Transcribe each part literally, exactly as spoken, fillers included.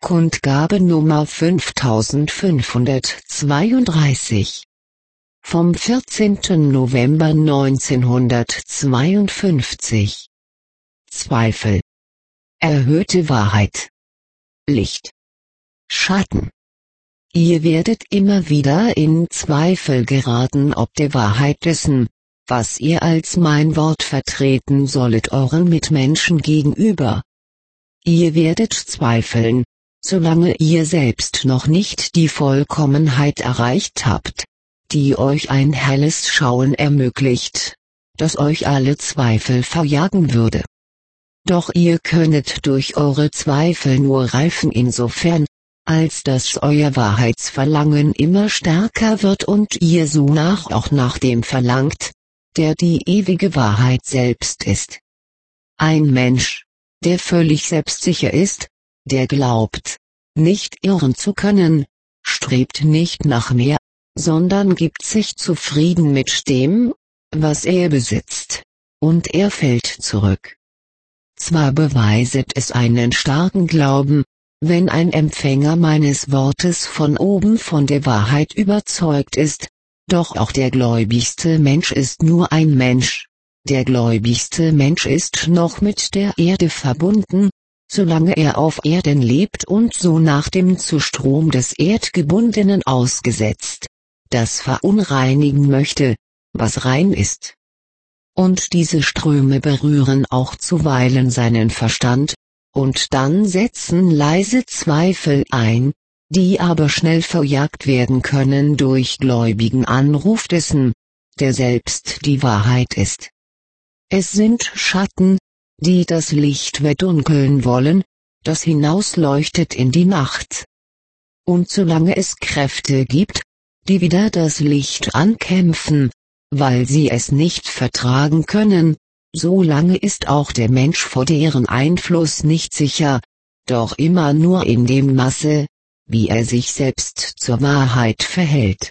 Kundgabe Nummer fünftausendfünfhundertzweiunddreißig vom vierzehnten November neunzehnhundertzweiundfünfzig. Zweifel. Erhöhte Wahrheit. Licht. Schatten. Ihr werdet immer wieder in Zweifel geraten ob der Wahrheit dessen, was ihr als mein Wort vertreten sollet euren Mitmenschen gegenüber. Ihr werdet zweifeln, solange ihr selbst noch nicht die Vollkommenheit erreicht habt, die euch ein helles Schauen ermöglicht, das euch alle Zweifel verjagen würde. Doch ihr könnet durch eure Zweifel nur reifen insofern, als dass euer Wahrheitsverlangen immer stärker wird und ihr so nach auch nach dem verlangt, der die ewige Wahrheit selbst ist. Ein Mensch, der völlig selbstsicher ist, der glaubt, nicht irren zu können, strebt nicht nach mehr, sondern gibt sich zufrieden mit dem, was er besitzt, und er fällt zurück. Zwar beweiset es einen starken Glauben, wenn ein Empfänger meines Wortes von oben von der Wahrheit überzeugt ist, doch auch der gläubigste Mensch ist nur ein Mensch, der gläubigste Mensch ist noch mit der Erde verbunden, solange er auf Erden lebt und so nach dem Zustrom des Erdgebundenen ausgesetzt, das verunreinigen möchte, was rein ist. Und diese Ströme berühren auch zuweilen seinen Verstand, und dann setzen leise Zweifel ein, die aber schnell verjagt werden können durch gläubigen Anruf dessen, der selbst die Wahrheit ist. Es sind Schatten, die das Licht verdunkeln wollen, das hinausleuchtet in die Nacht. Und solange es Kräfte gibt, die wieder das Licht ankämpfen, weil sie es nicht vertragen können, solange ist auch der Mensch vor deren Einfluss nicht sicher, doch immer nur in dem Maße, wie er sich selbst zur Wahrheit verhält.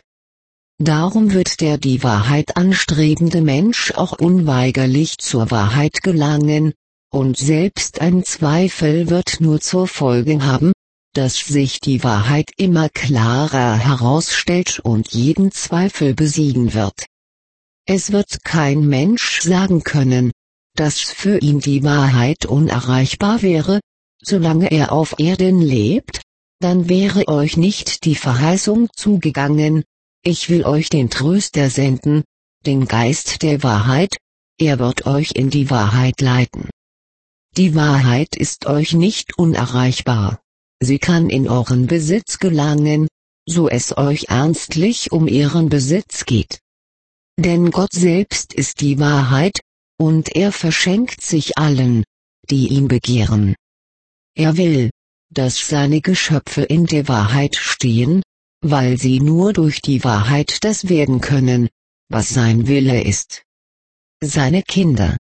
Darum wird der die Wahrheit anstrebende Mensch auch unweigerlich zur Wahrheit gelangen, und selbst ein Zweifel wird nur zur Folge haben, dass sich die Wahrheit immer klarer herausstellt und jeden Zweifel besiegen wird. Es wird kein Mensch sagen können, dass für ihn die Wahrheit unerreichbar wäre, solange er auf Erden lebt, dann wäre euch nicht die Verheißung zugegangen, ich will euch den Tröster senden, den Geist der Wahrheit, er wird euch in die Wahrheit leiten. Die Wahrheit ist euch nicht unerreichbar, sie kann in euren Besitz gelangen, so es euch ernstlich um ihren Besitz geht. Denn Gott selbst ist die Wahrheit, und er verschenkt sich allen, die ihn begehren. Er will, dass seine Geschöpfe in der Wahrheit stehen, weil sie nur durch die Wahrheit das werden können, was sein Wille ist. Seine Kinder.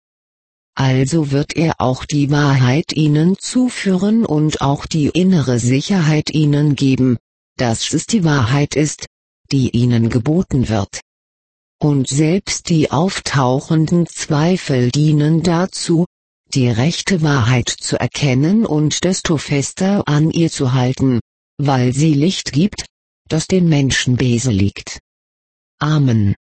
Also wird er auch die Wahrheit ihnen zuführen und auch die innere Sicherheit ihnen geben, dass es die Wahrheit ist, die ihnen geboten wird. Und selbst die auftauchenden Zweifel dienen dazu, die rechte Wahrheit zu erkennen und desto fester an ihr zu halten, weil sie Licht gibt, das den Menschen beseliegt. Amen.